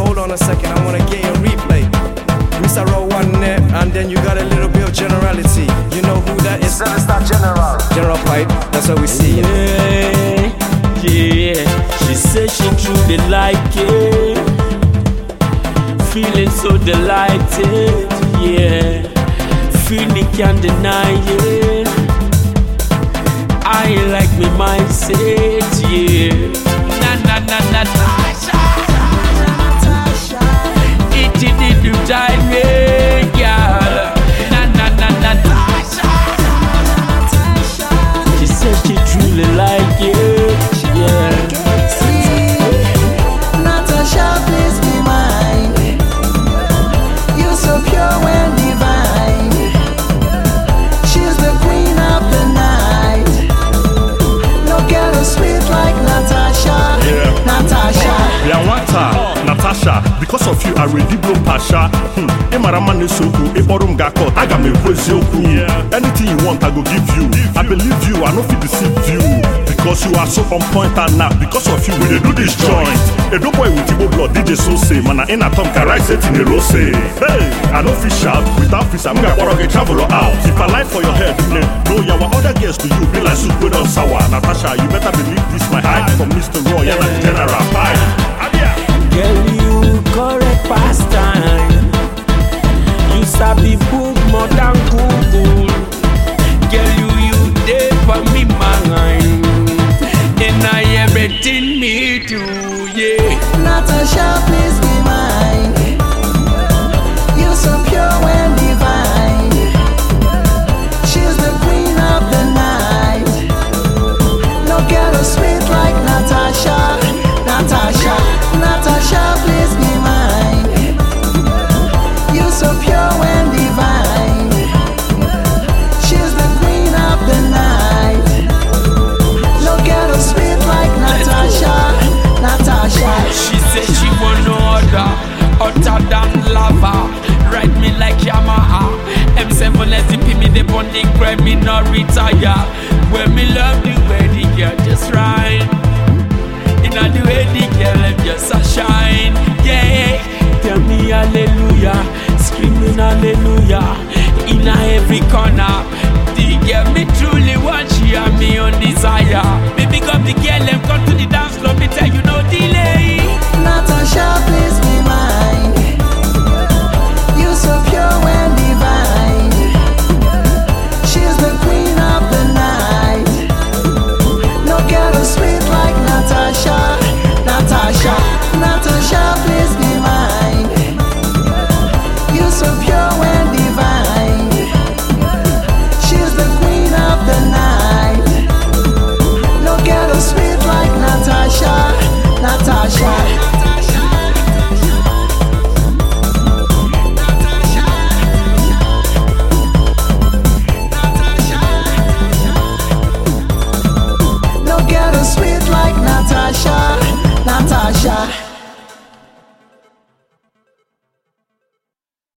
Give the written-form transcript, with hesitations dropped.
hold on a second, I wanna get your replay. Mr. Row one net, and then you got a little bit of generality. You know who that is? Star General. General Pipe, that's what we see. Yeah, she said she truly like it. Feeling so delighted, yeah. Feeling can't deny it. I like me mindset, yeah. Natasha. It did you time me, girl. Natasha. She said she truly like it, yeah. Natasha, please be mine. You're so pure and divine. She's the queen of the night. No girl is sweet like Natasha. Yeah. Natasha. Natasha, because of you I already blow Pasha. Imarama soku, Iborum Gakot, I got me Kwesioku. Anything you want, I go give you. I believe you, I know if you deceive you. Because you are so on point and now, because of you, we dey do this joint. A dope boy with Igbo blood, DJ so say, man, I ain't a Tom Karai set in a rose. Hey, I know fish out, without fish, I'm gonna borrow a traveler out. If I lie for your head, no, yeah, what other girls to you, be like soup with on sour. Natasha, you better believe this, my hype from Mr. Roy and General Pipe. Girl, you correct past time. You sabi book more than Google. Girl, you there for me mind. And I everything me do, yeah. Natasha, please be mine. You're so pure and divine. She's the queen of the night. No girl is sweet like Natasha. Natasha, please be mine. You're so pure and divine. She's the queen of the night. No girl is sweet like Natasha. She said she want no other than lava. Ride me like Yamaha. M7 SCP me the bonding grind me not retire. When me love the way the girl just ride. Inna the way the girl just a shine. Yeah, tell me hallelujah, screaming hallelujah. Inna every corner, the girl me truly want, she and me on desire. Me pick up the girl, them come to the dance floor, me tell you no delay. Natasha, please